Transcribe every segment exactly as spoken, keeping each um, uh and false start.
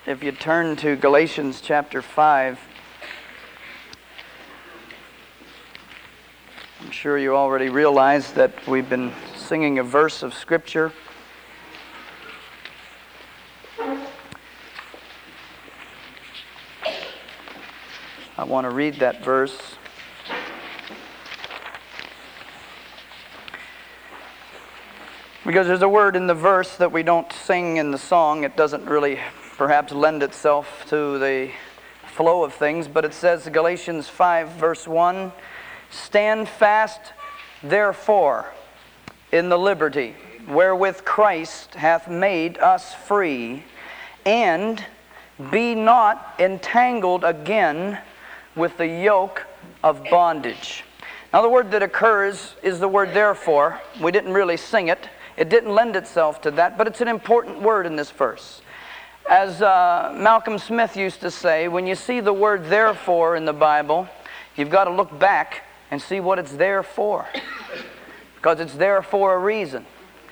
if you turn to Galatians chapter five, I'm sure you already realize that we've been singing a verse of Scripture. I want to read that verse. Because there's a word in the verse that we don't sing in the song. It doesn't really perhaps lend itself to the flow of things, but it says, Galatians five verse one, "Stand fast, therefore, in the liberty wherewith Christ hath made us free, and be not entangled again with the yoke of bondage." Now the word that occurs is the word therefore. We didn't really sing it. It didn't lend itself to that, but it's an important word in this verse. As uh, Malcolm Smith used to say, when you see the word therefore in the Bible, you've got to look back and see what it's there for. Because it's there for a reason.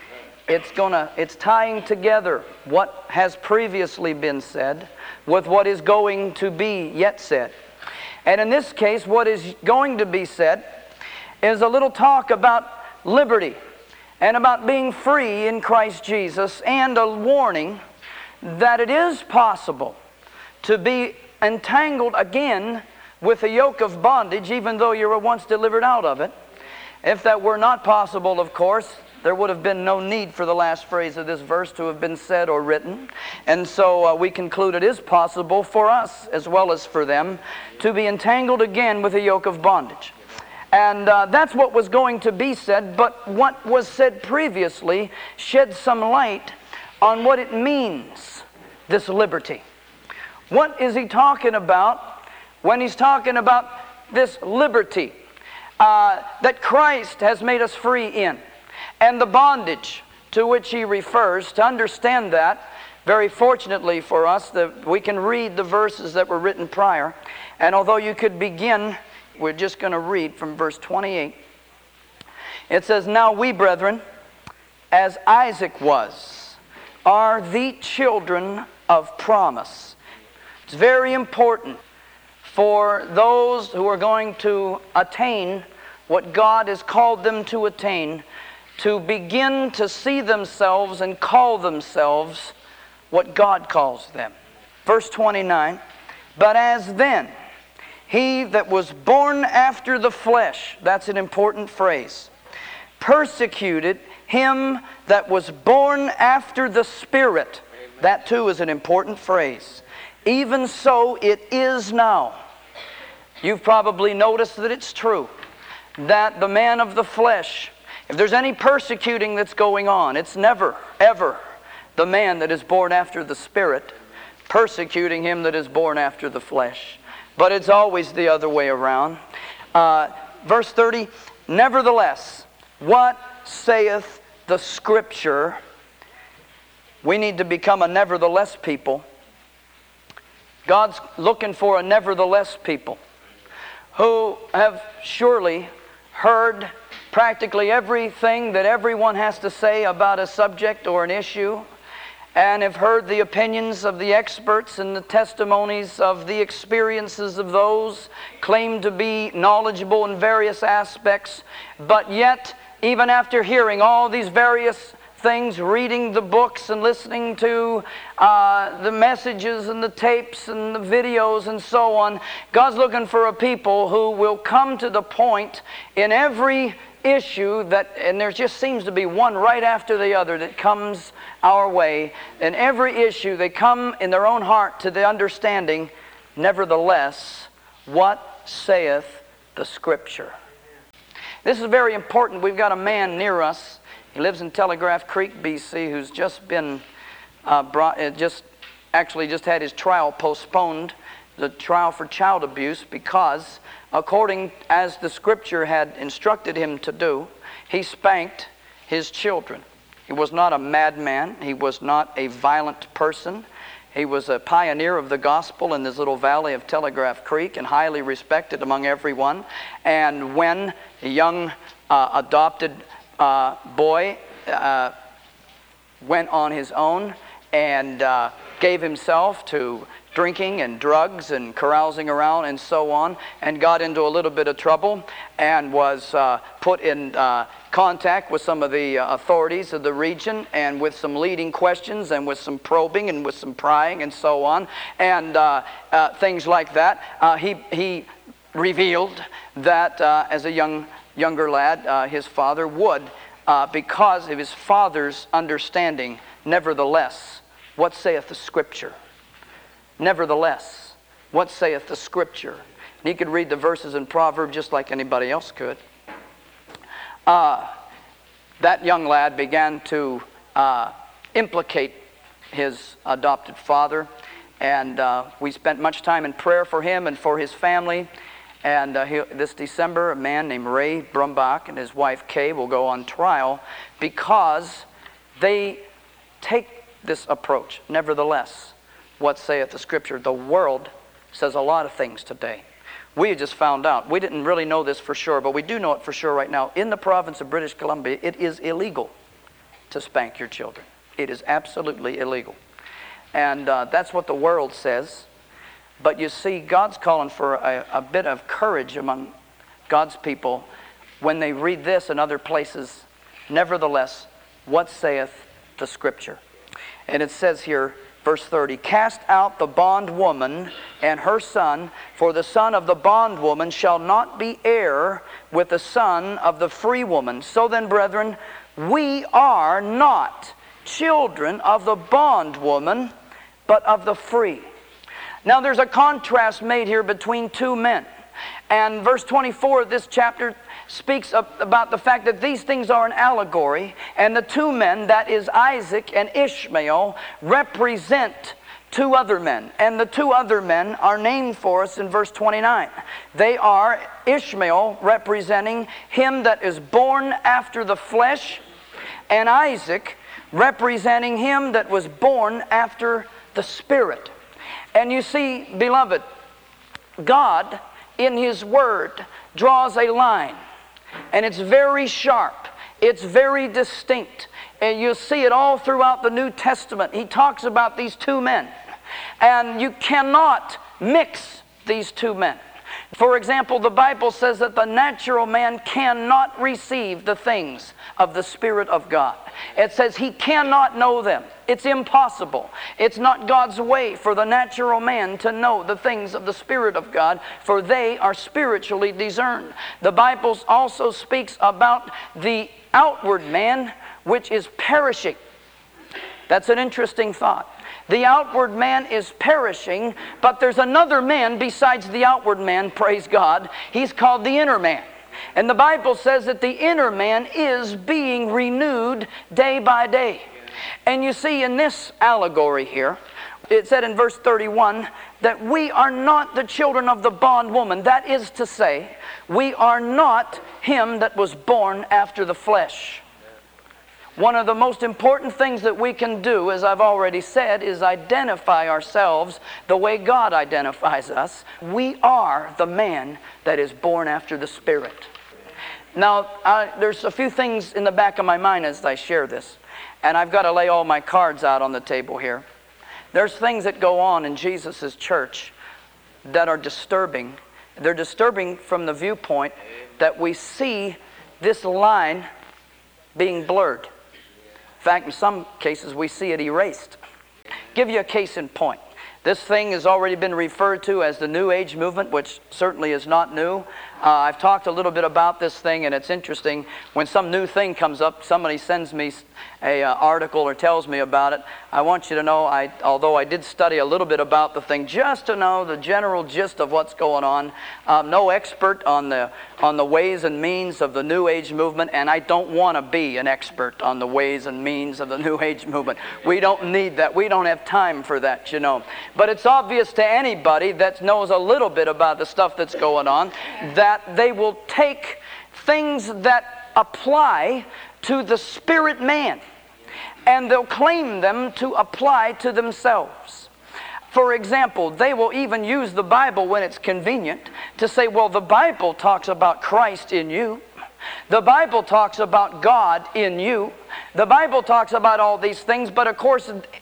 It's gonna, it's tying together what has previously been said with what is going to be yet said. And in this case, what is going to be said is a little talk about liberty and about being free in Christ Jesus, and a warning that it is possible to be entangled again with a yoke of bondage, even though you were once delivered out of it. If that were not possible, of course, there would have been no need for the last phrase of this verse to have been said or written. And so uh, we conclude it is possible for us, as well as for them, to be entangled again with a yoke of bondage. And uh, that's what was going to be said, but what was said previously shed some light on what it means, this liberty. What is he talking about when he's talking about this liberty uh, that Christ has made us free in? And the bondage to which he refers, to understand that, very fortunately for us, that we can read the verses that were written prior. And although you could begin, we're just going to read from verse twenty-eight. It says, "Now we, brethren, as Isaac was, are the children of promise." It's very important for those who are going to attain what God has called them to attain, to begin to see themselves and call themselves what God calls them. Verse twenty-nine, "But as then he that was born after the flesh," that's an important phrase, "persecuted him that was born after the Spirit," that too is an important phrase, "even so it is now." You've probably noticed that it's true that the man of the flesh, if there's any persecuting that's going on, it's never, ever the man that is born after the Spirit persecuting him that is born after the flesh. But it's always the other way around. Uh, verse thirty, "Nevertheless, what saith the Scripture?" We need to become a nevertheless people. God's looking for a nevertheless people who have surely heard practically everything that everyone has to say about a subject or an issue, and have heard the opinions of the experts and the testimonies of the experiences of those claimed to be knowledgeable in various aspects. But yet, even after hearing all these various things, reading the books and listening to uh, the messages and the tapes and the videos and so on, God's looking for a people who will come to the point in every issue that, and there just seems to be one right after the other that comes our way. In every issue, they come in their own heart to the understanding, nevertheless, what saith the Scripture? This is very important. We've got a man near us. He lives in Telegraph Creek, B C, who's just been uh, brought, uh, just actually just had his trial postponed, the trial for child abuse, because according as the Scripture had instructed him to do, he spanked his children. He was not a madman. He was not a violent person. He was a pioneer of the gospel in this little valley of Telegraph Creek and highly respected among everyone. And when a young uh, adopted uh, boy uh, went on his own and uh, gave himself to drinking and drugs and carousing around and so on, and got into a little bit of trouble and was uh, put in uh, contact with some of the uh, authorities of the region, and with some leading questions and with some probing and with some prying and so on, and uh, uh, things like that. Uh, he, he revealed that uh, as a young younger lad, uh, his father would, uh, because of his father's understanding, nevertheless, what saith the Scripture? Nevertheless, what saith the Scripture? And he could read the verses in Proverbs just like anybody else could. Uh, that young lad began to uh, implicate his adopted father, and uh, we spent much time in prayer for him and for his family. And uh, he, this December, a man named Ray Brumbach and his wife Kay will go on trial because they take this approach. Nevertheless, what saith the Scripture? The world says a lot of things today. We just found out. We didn't really know this for sure, but we do know it for sure right now. In the province of British Columbia, it is illegal to spank your children. It is absolutely illegal. And uh, that's what the world says. But you see, God's calling for a, a bit of courage among God's people when they read this in other places. Nevertheless, what saith the Scripture? And it says here, verse thirty, cast out the bondwoman and her son, for the son of the bondwoman shall not be heir with the son of the free woman. So then, brethren, we are not children of the bondwoman, but of the free. Now there's a contrast made here between two men. And verse twenty-four of this chapter speaks of, about the fact that these things are an allegory, and the two men, that is Isaac and Ishmael, represent two other men. And the two other men are named for us in verse twenty-nine. They are Ishmael, representing him that is born after the flesh, and Isaac, representing him that was born after the Spirit. And you see, beloved, God in His Word draws a line, and it's very sharp, it's very distinct, and you'll see it all throughout the New Testament. He talks about these two men, and you cannot mix these two men. For example, the Bible says that the natural man cannot receive the things of the Spirit of God. It says he cannot know them. It's impossible. It's not God's way for the natural man to know the things of the Spirit of God, for they are spiritually discerned. The Bible also speaks about the outward man, which is perishing. That's an interesting thought. The outward man is perishing, but there's another man besides the outward man, praise God. He's called the inner man. And the Bible says that the inner man is being renewed day by day. And you see in this allegory here, it said in verse thirty-one that we are not the children of the bondwoman. That is to say, we are not him that was born after the flesh. One of the most important things that we can do, as I've already said, is identify ourselves the way God identifies us. We are the man that is born after the Spirit. Now, I, there's a few things in the back of my mind as I share this, and I've got to lay all my cards out on the table here. There's things that go on in Jesus' church that are disturbing. They're disturbing from the viewpoint that we see this line being blurred. In fact, in some cases, we see it erased. Give you a case in point. This thing has already been referred to as the New Age movement, which certainly is not new. Uh, I've talked a little bit about this thing, and it's interesting. When some new thing comes up, somebody sends me an uh, article or tells me about it. I want you to know, I, although I did study a little bit about the thing, just to know the general gist of what's going on. I'm no expert on the, on the ways and means of the New Age movement, and I don't want to be an expert on the ways and means of the New Age movement. We don't need that. We don't have time for that, you know. But it's obvious to anybody that knows a little bit about the stuff that's going on that they will take things that apply to the spirit man and they'll claim them to apply to themselves. For example, they will even use the Bible when it's convenient to say, well, the Bible talks about Christ in you. The Bible talks about God in you. The Bible talks about all these things, but of course,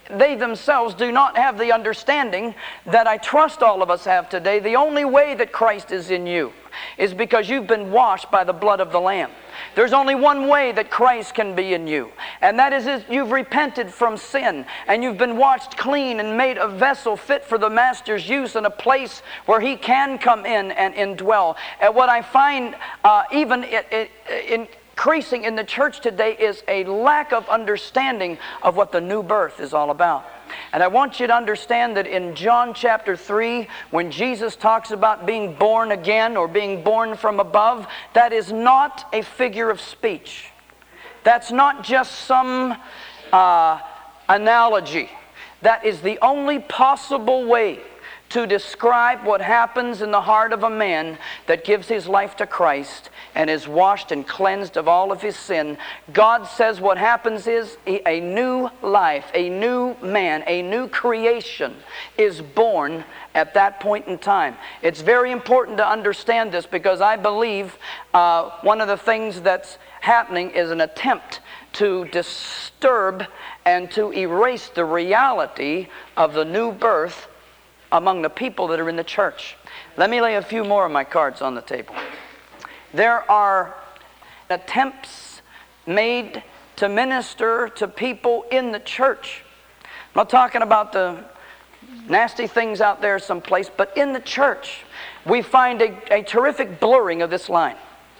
they themselves do not have the understanding that I trust all of us have today. The only way that Christ is in you is because you've been washed by the blood of the Lamb. There's only one way that Christ can be in you, and that is if you've repented from sin and you've been washed clean and made a vessel fit for the Master's use and a place where He can come in and indwell. And what I find uh, even it, it, in increasing in the church today is a lack of understanding of what the new birth is all about. And I want you to understand that in John chapter three, when Jesus talks about being born again or being born from above, that is not a figure of speech. That's not just some uh, analogy. That is the only possible way to describe what happens in the heart of a man that gives his life to Christ and is washed and cleansed of all of his sin. God says what happens is a new life, a new man, a new creation is born at that point in time. It's very important to understand this, because I believe uh, one of the things that's happening is an attempt to disturb and to erase the reality of the new birth among the people that are in the church. Let me lay a few more of my cards on the table. There are attempts made to minister to people in the church. I'm not talking about the nasty things out there someplace, but in the church we find a, a terrific blurring of this line.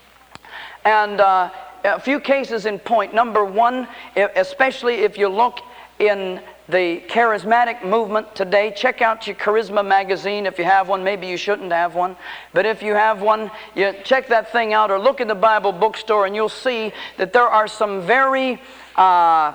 And uh, a few cases in point. Number one, especially if you look in the charismatic movement today, check out your Charisma magazine if you have one. Maybe you shouldn't have one, but if you have one, you check that thing out, or look in the Bible bookstore and you'll see that there are some very uh,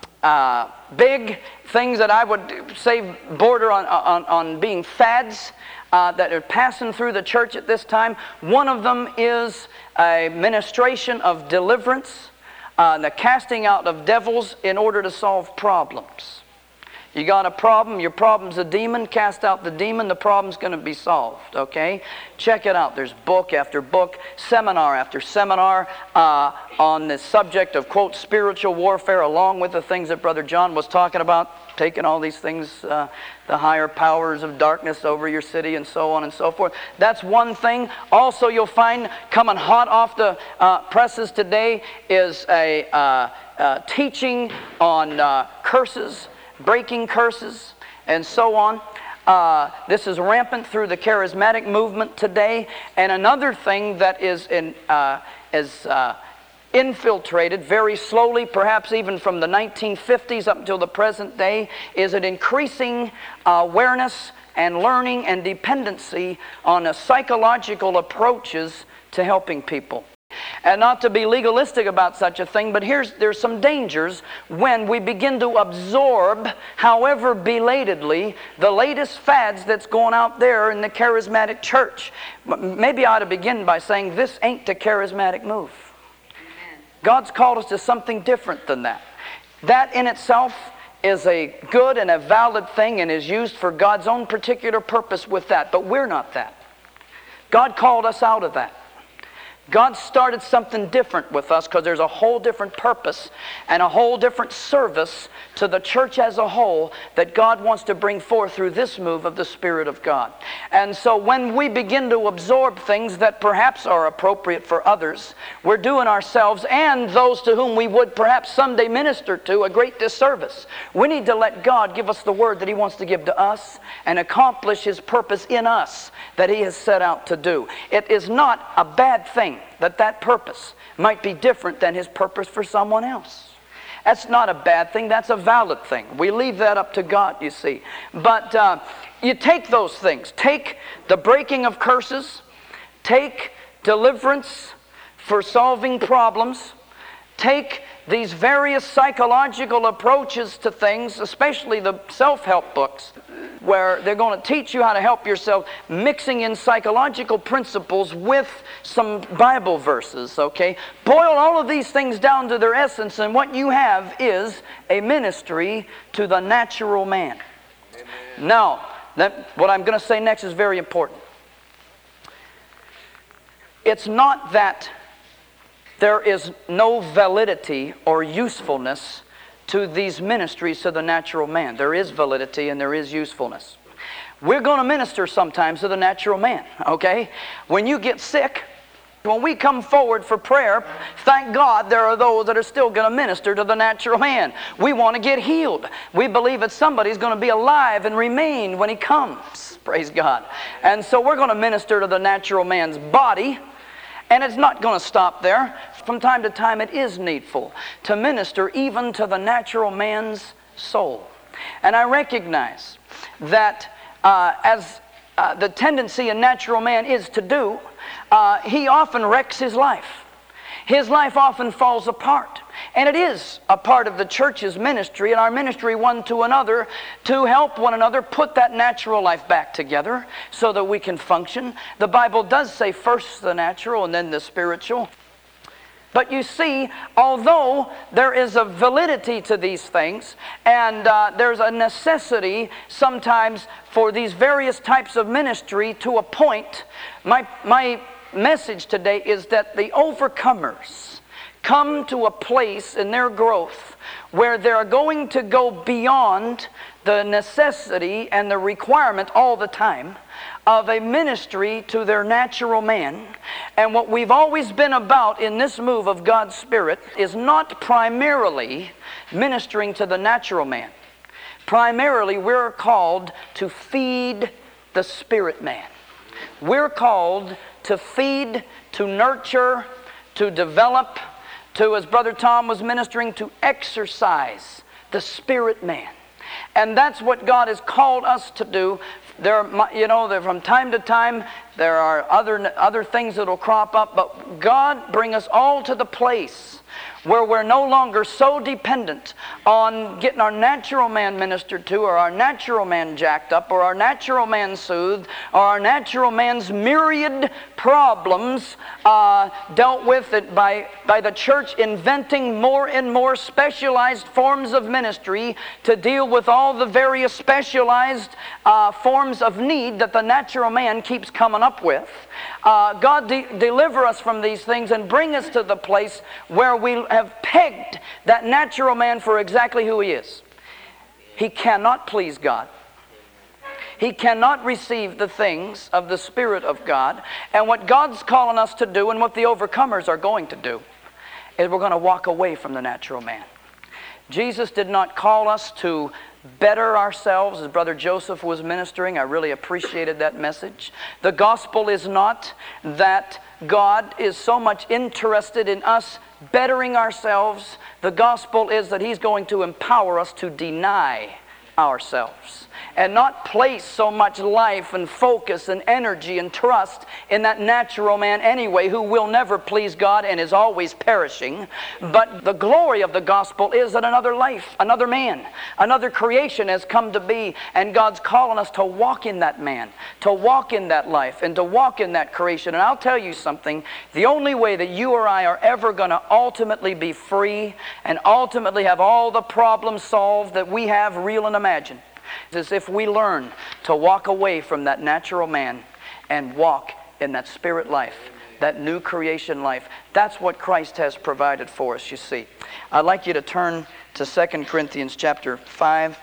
uh, big things that I would say border on, on, on being fads uh, that are passing through the church at this time. One of them is a ministration of deliverance, uh, the casting out of devils in order to solve problems. You got a problem, your problem's a demon, cast out the demon, the problem's going to be solved, okay? Check it out. There's book after book, seminar after seminar uh, on the subject of, quote, spiritual warfare, along with the things that Brother John was talking about, taking all these things, uh, the higher powers of darkness over your city and so on and so forth. That's one thing. Also, you'll find coming hot off the uh, presses today is a uh, uh, teaching on uh, curses, breaking curses, and so on. Uh, this is rampant through the charismatic movement today. And another thing that is in, uh, is uh, infiltrated very slowly, perhaps even from the nineteen fifties up until the present day, is an increasing uh, awareness and learning and dependency on a psychological approaches to helping people. And not to be legalistic about such a thing, but here's there's some dangers when we begin to absorb, however belatedly, the latest fads that's going out there in the charismatic church. Maybe I ought to begin by saying this ain't the charismatic move. Amen. God's called us to something different than that. That in itself is a good and a valid thing and is used for God's own particular purpose with that, but we're not that. God called us out of that. God started something different with us because there's a whole different purpose and a whole different service to the church as a whole that God wants to bring forth through this move of the Spirit of God. And so when we begin to absorb things that perhaps are appropriate for others, we're doing ourselves and those to whom we would perhaps someday minister to a great disservice. We need to let God give us the word that He wants to give to us and accomplish His purpose in us that He has set out to do. It is not a bad thing that that purpose might be different than His purpose for someone else. That's not a bad thing. That's a valid thing. We leave that up to God, you see. But uh, you take those things. Take the breaking of curses. Take deliverance for solving problems. Take these various psychological approaches to things, especially the self-help books, where they're going to teach you how to help yourself, mixing in psychological principles with some Bible verses, okay? Boil all of these things down to their essence, and what you have is a ministry to the natural man. Amen. Now, that, what I'm going to say next is very important. It's not that there is no validity or usefulness to these ministries to the natural man. There is validity and there is usefulness. We're going to minister sometimes to the natural man, okay? When you get sick, when we come forward for prayer, thank God there are those that are still going to minister to the natural man. We want to get healed. We believe that somebody's going to be alive and remain when he comes. Praise God. And so we're going to minister to the natural man's body. And it's not going to stop there. From time to time it is needful to minister even to the natural man's soul. And I recognize that uh, as uh, the tendency in natural man is to do, uh, he often wrecks his life. His life often falls apart. And it is a part of the church's ministry and our ministry one to another to help one another put that natural life back together so that we can function. The Bible does say first the natural and then the spiritual. But you see, although there is a validity to these things, and uh, there's a necessity sometimes for these various types of ministry to a point, my, my message today is that the overcomers come to a place in their growth where they're going to go beyond the necessity and the requirement all the time of a ministry to their natural man. And what we've always been about in this move of God's Spirit is not primarily ministering to the natural man. Primarily, we're called to feed the spirit man. We're called to feed, to nurture, to develop, to, as Brother Tom was ministering, to exercise the spirit man. And that's what God has called us to do. There, you know, there, from time to time, there are other, other things that will crop up, but God bring us all to the place where we're no longer so dependent on getting our natural man ministered to, or our natural man jacked up, or our natural man soothed, or our natural man's myriad problems uh, dealt with it by, by the church inventing more and more specialized forms of ministry to deal with all the various specialized uh, forms of need that the natural man keeps coming up with. Uh, God de deliver us from these things and bring us to the place where we have pegged that natural man for exactly who he is. He cannot please God. He cannot receive the things of the Spirit of God. And what God's calling us to do and what the overcomers are going to do is we're going to walk away from the natural man. Jesus did not call us to better ourselves, as Brother Joseph was ministering. I really appreciated that message. The gospel is not that God is so much interested in us bettering ourselves. The gospel is that He's going to empower us to deny ourselves and not place so much life and focus and energy and trust in that natural man anyway, who will never please God and is always perishing. But the glory of the gospel is that another life, another man, another creation has come to be, and God's calling us to walk in that man, to walk in that life, and to walk in that creation. And I'll tell you something, the only way that you or I are ever going to ultimately be free and ultimately have all the problems solved that we have, real and imagined, is if we learn to walk away from that natural man and walk in that spirit life, that new creation life. That's what Christ has provided for us, you see. I'd like you to turn to Second Corinthians chapter five.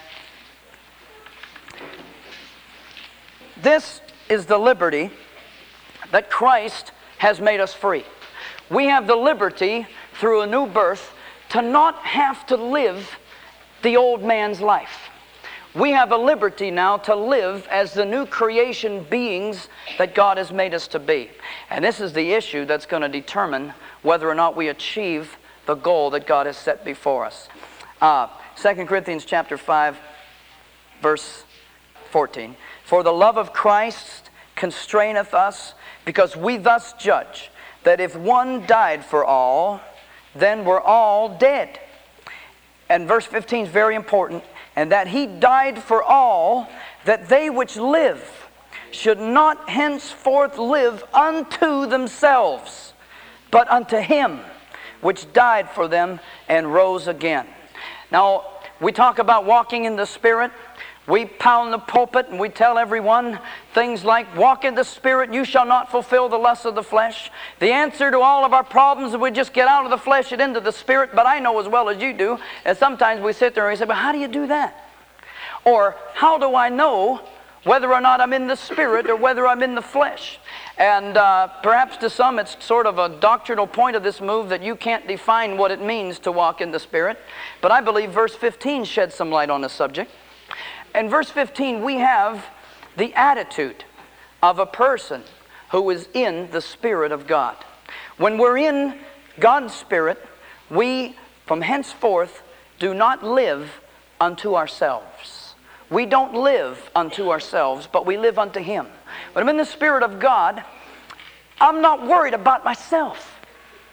This is the liberty that Christ has made us free. We have the liberty through a new birth to not have to live the old man's life. We have a liberty now to live as the new creation beings that God has made us to be. And this is the issue that's going to determine whether or not we achieve the goal that God has set before us. Uh, Second Corinthians chapter five, verse fourteen. For the love of Christ constraineth us, because we thus judge, that if one died for all, then we're all dead. And verse fifteen is very important. And that He died for all, that they which live should not henceforth live unto themselves, but unto Him which died for them and rose again. Now, we talk about walking in the Spirit. We pound the pulpit and we tell everyone things like, walk in the Spirit, you shall not fulfill the lusts of the flesh. The answer to all of our problems is we just get out of the flesh and into the Spirit. But I know as well as you do, and sometimes we sit there and we say, but how do you do that? Or how do I know whether or not I'm in the Spirit or whether I'm in the flesh? And uh, perhaps to some it's sort of a doctrinal point of this move that you can't define what it means to walk in the Spirit. But I believe verse fifteen sheds some light on the subject. In verse fifteen, we have the attitude of a person who is in the Spirit of God. When we're in God's Spirit, we from henceforth do not live unto ourselves. We don't live unto ourselves, but we live unto Him. When I'm in the Spirit of God, I'm not worried about myself.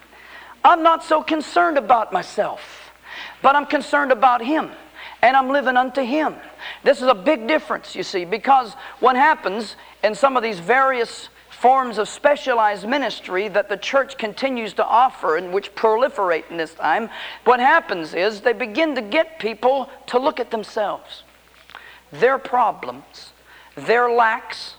I'm not so concerned about myself, but I'm concerned about Him. And I'm living unto Him. This is a big difference, you see, because what happens in some of these various forms of specialized ministry that the church continues to offer and which proliferate in this time, what happens is they begin to get people to look at themselves, their problems, their lacks,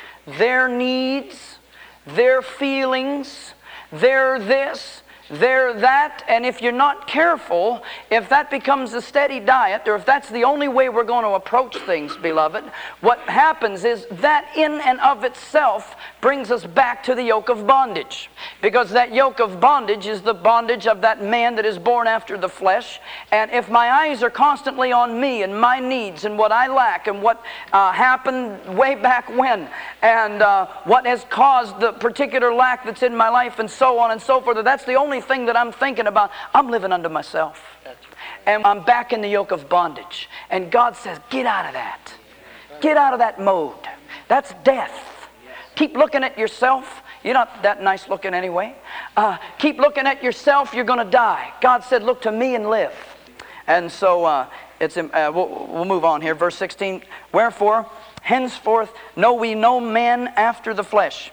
their needs, their feelings, their this, they're that, and if you're not careful, if that becomes a steady diet, or if that's the only way we're going to approach things, beloved, what happens is that in and of itself brings us back to the yoke of bondage. Because that yoke of bondage is the bondage of that man that is born after the flesh. And if my eyes are constantly on me and my needs and what I lack and what uh, happened way back when, and uh, what has caused the particular lack that's in my life and so on and so forth, that's the only thing that I'm thinking about, I'm living unto myself. And I'm back in the yoke of bondage. And God says, get out of that. Get out of that mode. That's death. Keep looking at yourself. You're not that nice looking anyway. Uh, keep looking at yourself, you're going to die. God said, look to me and live. And so uh, it's, uh, we'll, we'll move on here. Verse sixteen, wherefore, henceforth know we no man after the flesh.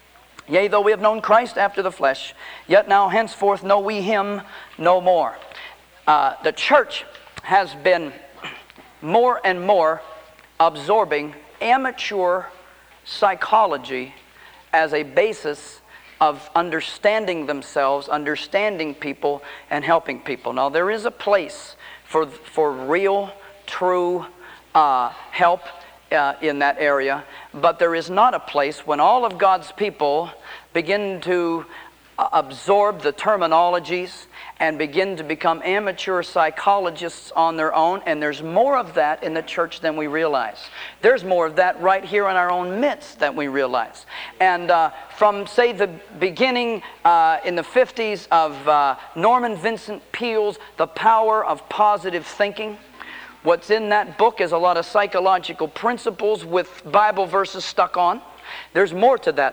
Yea, though we have known Christ after the flesh, yet now henceforth know we Him no more. Uh, the church has been more and more absorbing amateur psychology as a basis of understanding themselves, understanding people, and helping people. Now, there is a place for, for real, true uh, help Uh, in that area, but there is not a place when all of God's people begin to uh, absorb the terminologies and begin to become amateur psychologists on their own, and there's more of that in the church than we realize. There's more of that right here in our own midst than we realize. And uh, from, say, the beginning uh, in the fifties of uh, Norman Vincent Peale's The Power of Positive Thinking, what's in that book is a lot of psychological principles with Bible verses stuck on. There's more to that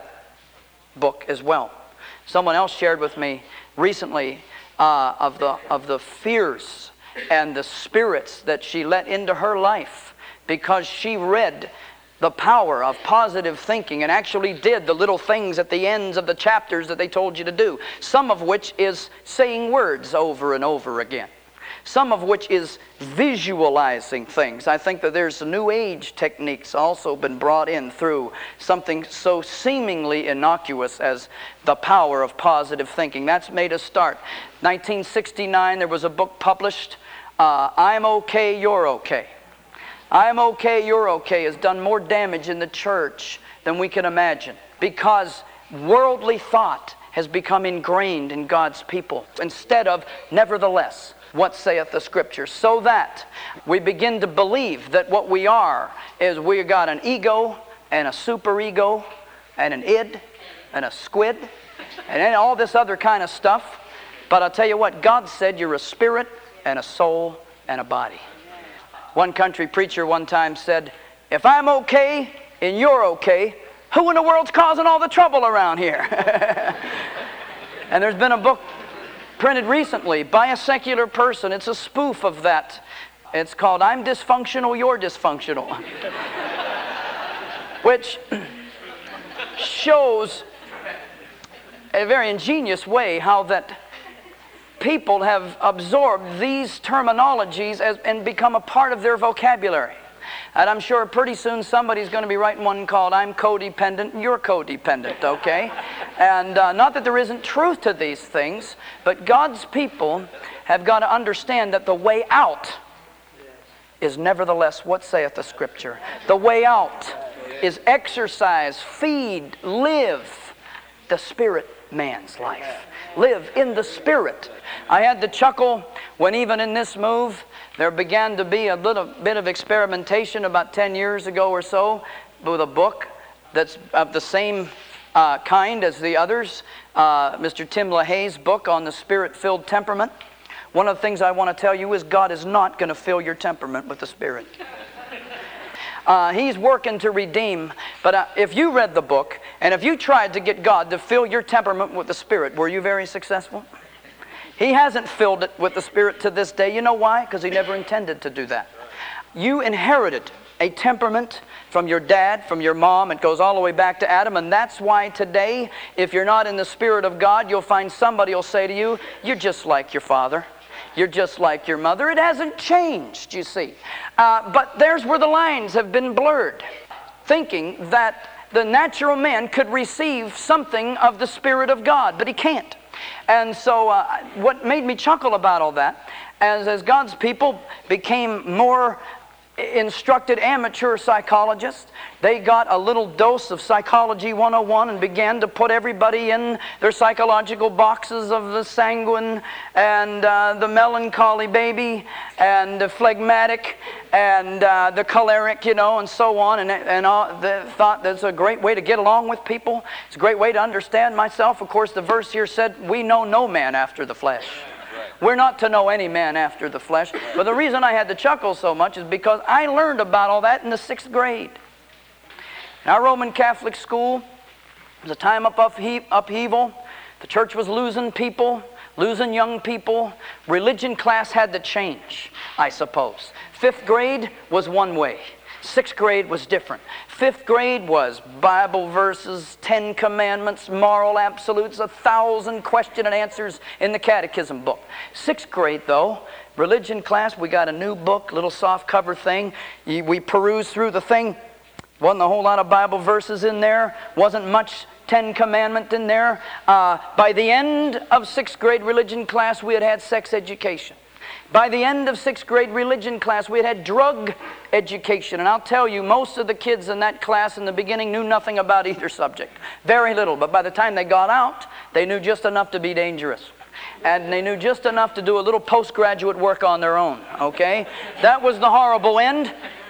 book as well. Someone else shared with me recently uh, of the of the fears and the spirits that she let into her life because she read The Power of Positive Thinking and actually did the little things at the ends of the chapters that they told you to do. Some of which is saying words over and over again. Some of which is visualizing things. I think that there's New Age techniques also been brought in through something so seemingly innocuous as The Power of Positive Thinking. That's made a start. nineteen sixty-nine, there was a book published, uh, I'm Okay, You're Okay. I'm Okay, You're Okay has done more damage in the church than we can imagine because worldly thought has become ingrained in God's people instead of nevertheless. What saith the Scripture? So that we begin to believe that what we are is we got an ego and a superego and an id and a squid and then all this other kind of stuff. But I'll tell you what, God said you're a spirit and a soul and a body. One country preacher one time said, if I'm okay and you're okay, who in the world's causing all the trouble around here? And there's been a book printed recently by a secular person. It's a spoof of that. It's called I'm Dysfunctional, You're Dysfunctional. Which shows a very ingenious way how that people have absorbed these terminologies as, and become a part of their vocabulary. And I'm sure pretty soon somebody's going to be writing one called I'm Codependent and You're Codependent, okay? And uh, not that there isn't truth to these things, but God's people have got to understand that the way out is nevertheless what saith the Scripture. The way out is exercise, feed, live the Spirit man's life. Live in the Spirit. I had to chuckle when even in this move there began to be a little bit of experimentation about ten years ago or so with a book that's of the same uh, kind as the others. Uh, Mister Tim LaHaye's book on the Spirit-filled temperament. One of the things I want to tell you is God is not going to fill your temperament with the Spirit. Uh, he's working to redeem. But uh, if you read the book, and if you tried to get God to fill your temperament with the Spirit, were you very successful? He hasn't filled it with the Spirit to this day. You know why? Because He never intended to do that. You inherited a temperament from your dad, from your mom. It goes all the way back to Adam. And that's why today, if you're not in the Spirit of God, you'll find somebody will say to you, you're just like your father. You're just like your mother. It hasn't changed, you see. Uh, but there's where the lines have been blurred. Thinking that the natural man could receive something of the Spirit of God, but he can't. And so uh, what made me chuckle about all that, as, as God's people became more instructed amateur psychologists, they got a little dose of Psychology one oh one and began to put everybody in their psychological boxes of the sanguine and uh, the melancholy baby and the phlegmatic and uh, the choleric, you know, and so on. And, and uh, they thought that's a great way to get along with people. It's a great way to understand myself. Of course, the verse here said, we know no man after the flesh. We're not to know any man after the flesh. But the reason I had to chuckle so much is because I learned about all that in the sixth grade. In our Roman Catholic school, it was a time of upheaval. The church was losing people, losing young people. Religion class had to change, I suppose. Fifth grade was one way. Sixth grade was different. Fifth grade was Bible verses, Ten Commandments, moral absolutes, a thousand question and answers in the catechism book. Sixth grade, though, religion class, we got a new book, little soft cover thing. We perused through the thing. Wasn't a whole lot of Bible verses in there. Wasn't much Ten Commandment in there. Uh, by the end of sixth grade religion class, we had had sex education. By the end of sixth grade religion class, we had had drug education. And I'll tell you, most of the kids in that class in the beginning knew nothing about either subject. Very little. But by the time they got out, they knew just enough to be dangerous. And they knew just enough to do a little postgraduate work on their own. Okay? That was the horrible end.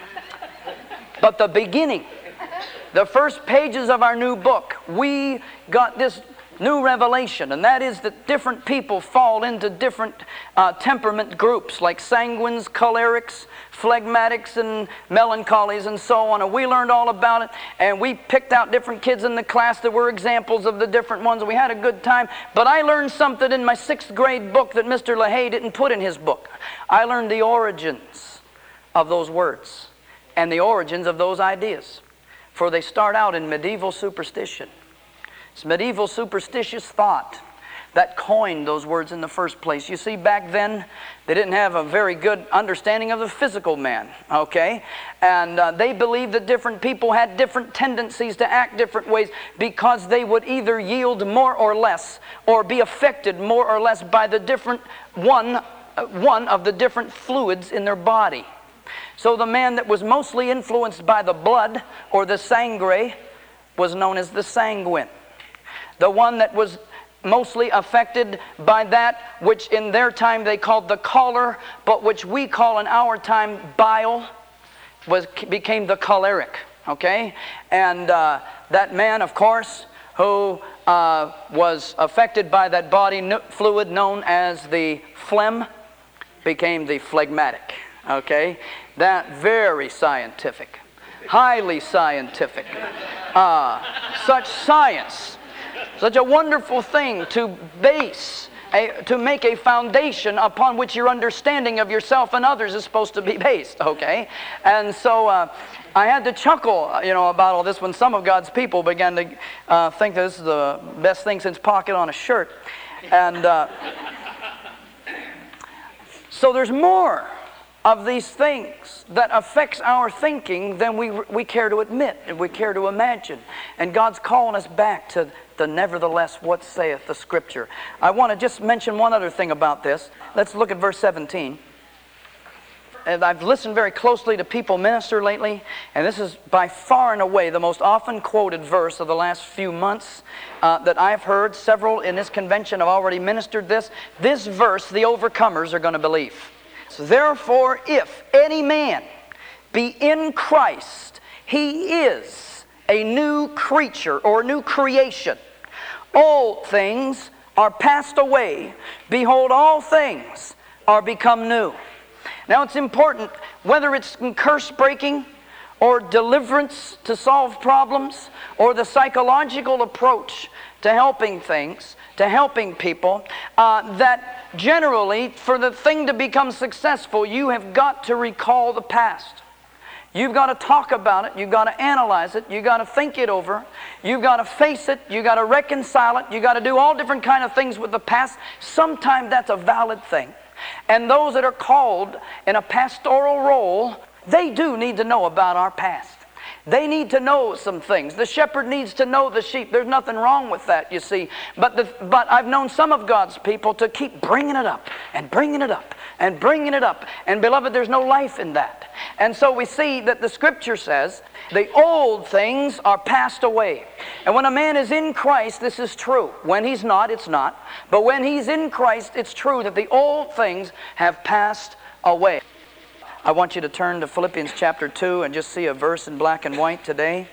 But the beginning, the first pages of our new book, we got this new revelation, and that is that different people fall into different uh, temperament groups, like sanguines, cholerics, phlegmatics, and melancholies, and so on. And we learned all about it, and we picked out different kids in the class that were examples of the different ones. We had a good time, but I learned something in my sixth grade book that Mister LaHaye didn't put in his book. I learned the origins of those words and the origins of those ideas, for they start out in medieval superstition. It's medieval superstitious thought that coined those words in the first place. You see, back then, they didn't have a very good understanding of the physical man, okay? And uh, they believed that different people had different tendencies to act different ways because they would either yield more or less or be affected more or less by the different one, uh, one of the different fluids in their body. So the man that was mostly influenced by the blood or the sangre was known as the sanguine. The one that was mostly affected by that which in their time they called the choler, but which we call in our time bile, was became the choleric, okay? And uh, that man, of course, who uh, was affected by that body fluid known as the phlegm, became the phlegmatic, okay? That very scientific, highly scientific, uh, such science. Such a wonderful thing to base, a, to make a foundation upon which your understanding of yourself and others is supposed to be based, okay? And so uh, I had to chuckle, you know, about all this when some of God's people began to uh, think that this is the best thing since pocket on a shirt. And uh, so there's more of these things that affects our thinking than we, we care to admit and we care to imagine. And God's calling us back to the nevertheless, what saith the Scripture. I want to just mention one other thing about this. Let's look at verse seventeen. And I've listened very closely to people minister lately, and this is by far and away the most often quoted verse of the last few months uh, that I've heard. Several in this convention have already ministered this. This verse, the overcomers are going to believe. So therefore, if any man be in Christ, he is a new creature or new creation. Old things are passed away. Behold, all things are become new. Now it's important, whether it's curse breaking or deliverance to solve problems or the psychological approach to helping things, to helping people, uh, that generally for the thing to become successful, you have got to recall the past. You've got to talk about it. You've got to analyze it. You've got to think it over. You've got to face it. You've got to reconcile it. You've got to do all different kind of things with the past. Sometimes that's a valid thing. And those that are called in a pastoral role, they do need to know about our past. They need to know some things. The shepherd needs to know the sheep. There's nothing wrong with that, you see. But, the, but I've known some of God's people to keep bringing it up and bringing it up and bringing it up. And beloved, there's no life in that. And so we see that the Scripture says, the old things are passed away. And when a man is in Christ, this is true. When he's not, it's not. But when he's in Christ, it's true that the old things have passed away. I want you to turn to Philippians chapter two and just see a verse in black and white today.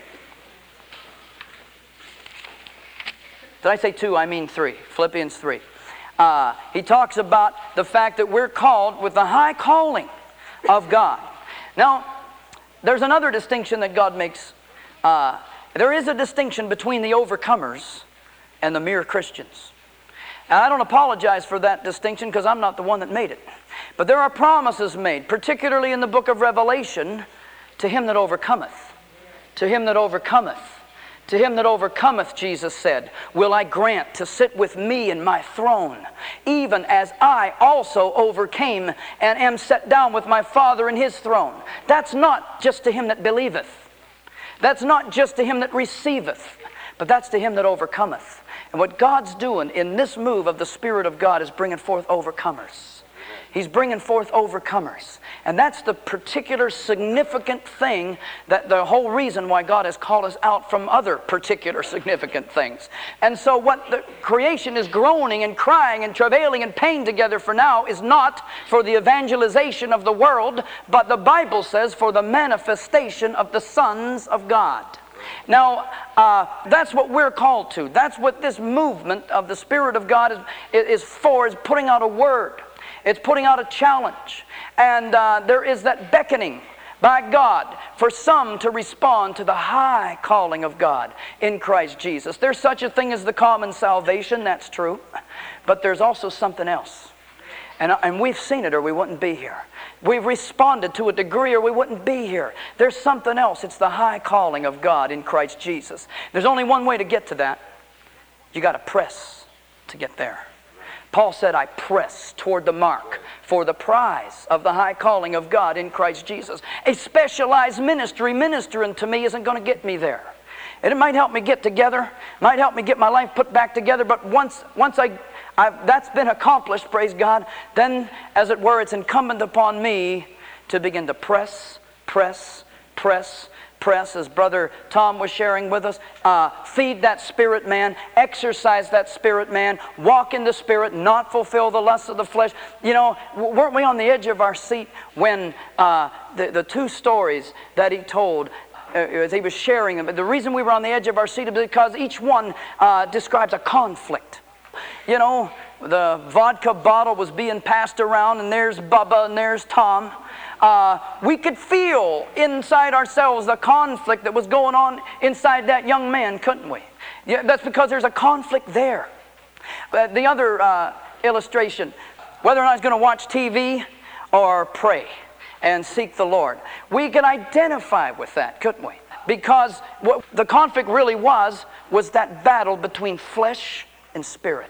Did I say two? I mean three. Philippians three. Uh, he talks about the fact that we're called with the high calling of God. Now, there's another distinction that God makes. Uh, there is a distinction between the overcomers and the mere Christians. And I don't apologize for that distinction because I'm not the one that made it. But there are promises made, particularly in the book of Revelation, to him that overcometh. To him that overcometh. To him that overcometh, Jesus said, will I grant to sit with me in my throne, even as I also overcame and am set down with my Father in his throne. That's not just to him that believeth. That's not just to him that receiveth. But that's to him that overcometh. And what God's doing in this move of the Spirit of God is bringing forth overcomers. He's bringing forth overcomers. And that's the particular significant thing, that the whole reason why God has called us out from other particular significant things. And so what the creation is groaning and crying and travailing and pain together for now is not for the evangelization of the world, but the Bible says for the manifestation of the sons of God. Now, uh, that's what we're called to. That's what this movement of the Spirit of God is, is for, is putting out a word. It's putting out a challenge. And uh, there is that beckoning by God for some to respond to the high calling of God in Christ Jesus. There's such a thing as the common salvation, that's true. But there's also something else. And, and we've seen it or we wouldn't be here. We've responded to a degree or we wouldn't be here. There's something else. It's the high calling of God in Christ Jesus. There's only one way to get to that. You got to press to get there. Paul said, I press toward the mark for the prize of the high calling of God in Christ Jesus. A specialized ministry ministering to me isn't going to get me there. And it might help me get together, might help me get my life put back together, but once, once I, I've, that's been accomplished, praise God, then, as it were, it's incumbent upon me to begin to press, press, press, press, as Brother Tom was sharing with us. Uh, feed that spirit man, exercise that spirit man, walk in the Spirit, not fulfill the lusts of the flesh. You know, weren't we on the edge of our seat when uh, the, the two stories that he told, uh, as he was sharing them, the reason we were on the edge of our seat is because each one uh, describes a conflict. You know, the vodka bottle was being passed around, and there's Bubba and there's Tom. Uh, we could feel inside ourselves the conflict that was going on inside that young man, couldn't we? Yeah, that's because there's a conflict there. Uh, the other uh, illustration, whether or not he's going to watch T V or pray and seek the Lord, we can identify with that, couldn't we? Because what the conflict really was, was that battle between flesh and spirit.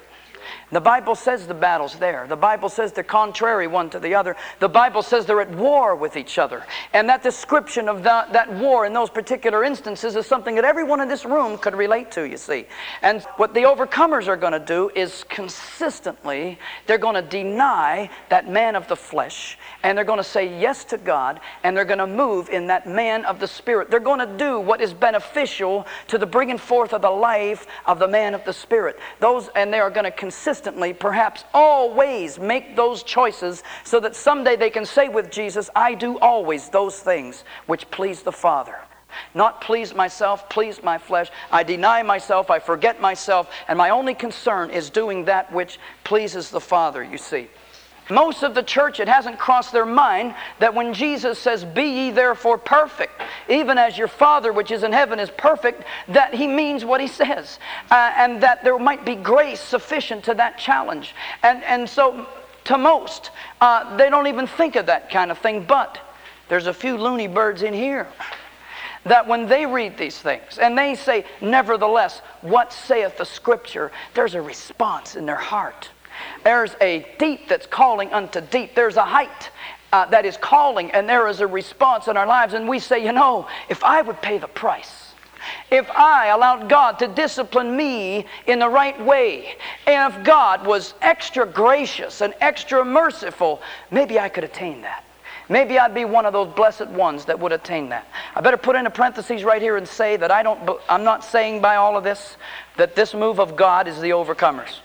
The Bible says the battle's there. The Bible says they're contrary one to the other. The Bible says they're at war with each other. And that description of that, that war in those particular instances is something that everyone in this room could relate to, you see. And what the overcomers are going to do is consistently, they're going to deny that man of the flesh. And they're going to say yes to God. And they're going to move in that man of the Spirit. They're going to do what is beneficial to the bringing forth of the life of the man of the Spirit. Those, and they are going to consistently, perhaps always, make those choices so that someday they can say with Jesus, I do always those things which please the Father. Not please myself, please my flesh. I deny myself, I forget myself, and my only concern is doing that which pleases the Father, you see. Most of the church, it hasn't crossed their mind that when Jesus says, be ye therefore perfect, even as your Father which is in heaven is perfect, that He means what He says. Uh, and that there might be grace sufficient to that challenge. And, and so, to most, uh, they don't even think of that kind of thing. But there's a few loony birds in here that when they read these things and they say, nevertheless, what saith the Scripture? There's a response in their heart. There's a deep that's calling unto deep. There's a height uh, that is calling, and there is a response in our lives. And we say, you know, if I would pay the price, if I allowed God to discipline me in the right way, and if God was extra gracious and extra merciful, maybe I could attain that. Maybe I'd be one of those blessed ones that would attain that. I better put in a parenthesis right here and say that I don't, I'm not saying by all of this that this move of God is the overcomers.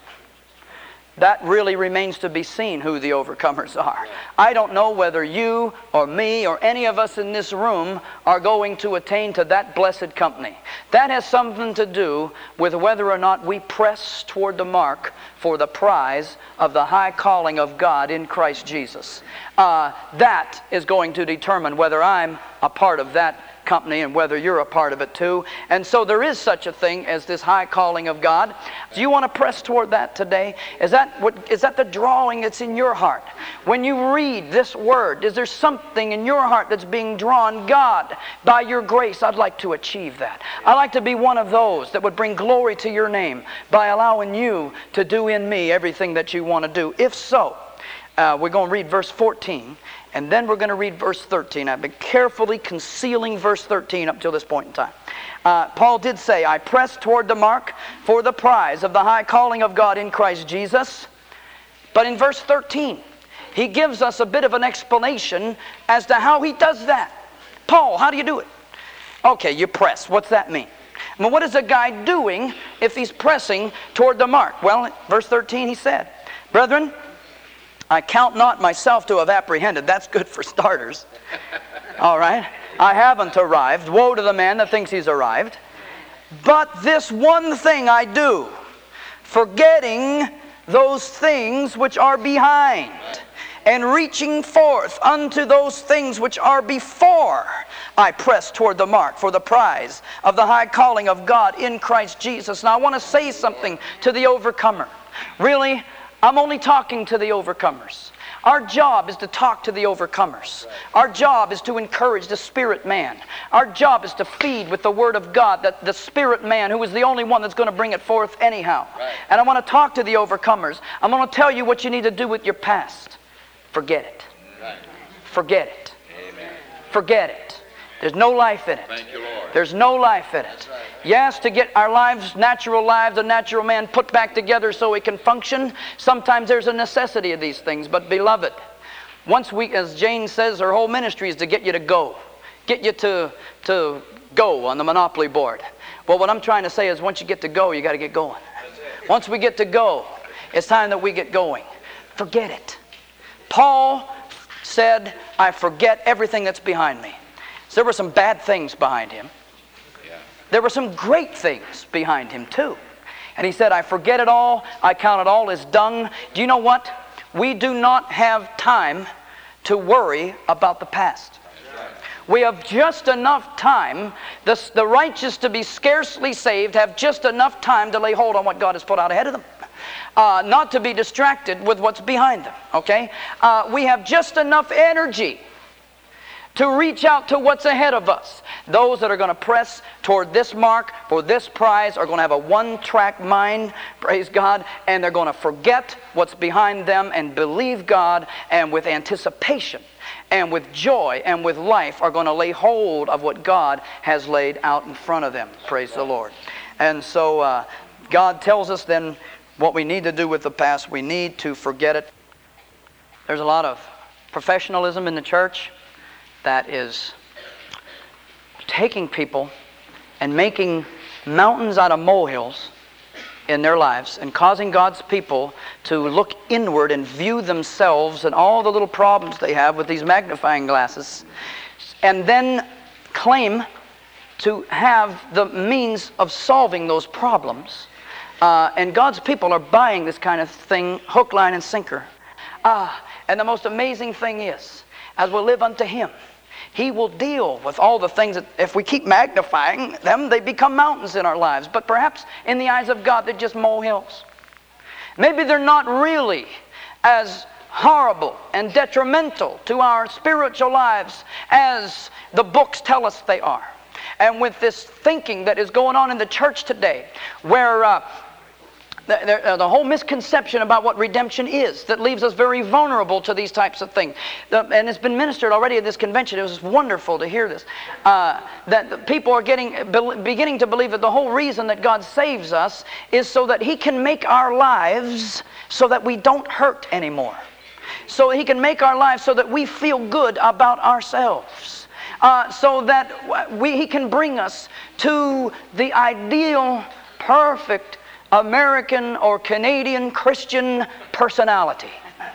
That really remains to be seen who the overcomers are. I don't know whether you or me or any of us in this room are going to attain to that blessed company. That has something to do with whether or not we press toward the mark for the prize of the high calling of God in Christ Jesus. Uh, that is going to determine whether I'm a part of that company and whether you're a part of it too. And so there is such a thing as this high calling of God. Do you want to press toward that today? Is that what is that the drawing that's in your heart? When you read this word, is there something in your heart that's being drawn? God, by your grace, I'd like to achieve that. I'd like to be one of those that would bring glory to your name by allowing you to do in me everything that you want to do. If so, uh, we're going to read verse fourteen. And then we're going to read verse thirteen. I've been carefully concealing verse thirteen up till this point in time. Uh, Paul did say, I press toward the mark for the prize of the high calling of God in Christ Jesus. But in verse thirteen, he gives us a bit of an explanation as to how he does that. Paul, how do you do it? Okay, you press. What's that mean? I mean, what is a guy doing if he's pressing toward the mark? Well, verse thirteen he said, brethren, I count not myself to have apprehended. That's good for starters. All right. I haven't arrived. Woe to the man that thinks he's arrived. But this one thing I do, forgetting those things which are behind, and reaching forth unto those things which are before, I press toward the mark for the prize of the high calling of God in Christ Jesus. Now I want to say something to the overcomer. Really, I'm only talking to the overcomers. Our job is to talk to the overcomers. Our job is to encourage the spirit man. Our job is to feed with the Word of God that the spirit man, who is the only one that's going to bring it forth anyhow. Right. And I want to talk to the overcomers. I'm going to tell you what you need to do with your past. Forget it. Right. Forget it. Amen. Forget it. There's no life in it. Thank you, Lord. There's no life in it. Right. Yes, to get our lives, natural lives, the natural man put back together so we can function, sometimes there's a necessity of these things. But beloved, once we, as Jane says, her whole ministry is to get you to go. Get you to, to go on the Monopoly board. Well, what I'm trying to say is once you get to go, you got to get going. Once we get to go, it's time that we get going. Forget it. Paul said, I forget everything that's behind me. So there were some bad things behind him. Yeah. There were some great things behind him too. And he said, I forget it all. I count it all as dung. Do you know what? We do not have time to worry about the past. We have just enough time. The, the righteous to be scarcely saved have just enough time to lay hold on what God has put out ahead of them. Uh, not to be distracted with what's behind them. Okay? Uh, we have just enough energy to reach out to what's ahead of us. Those that are going to press toward this mark for this prize are going to have a one-track mind, praise God, and they're going to forget what's behind them and believe God, and with anticipation and with joy and with life are going to lay hold of what God has laid out in front of them. Praise the Lord. And so uh, God tells us then what we need to do with the past. We need to forget it. There's a lot of professionalism in the church that is taking people and making mountains out of molehills in their lives and causing God's people to look inward and view themselves and all the little problems they have with these magnifying glasses, and then claim to have the means of solving those problems. Uh, and God's people are buying this kind of thing, hook, line, and sinker. Ah, and the most amazing thing is, as we live unto Him, He will deal with all the things that, if we keep magnifying them, they become mountains in our lives. But perhaps in the eyes of God, they're just molehills. Maybe they're not really as horrible and detrimental to our spiritual lives as the books tell us they are. And with this thinking that is going on in the church today, where uh, The, the, the whole misconception about what redemption is that leaves us very vulnerable to these types of things. The, and it's been ministered already at this convention. It was wonderful to hear this. Uh, that the people are getting, be, beginning to believe that the whole reason that God saves us is so that He can make our lives so that we don't hurt anymore. So He can make our lives so that we feel good about ourselves. Uh, so that we, He can bring us to the ideal, perfect American or Canadian Christian personality.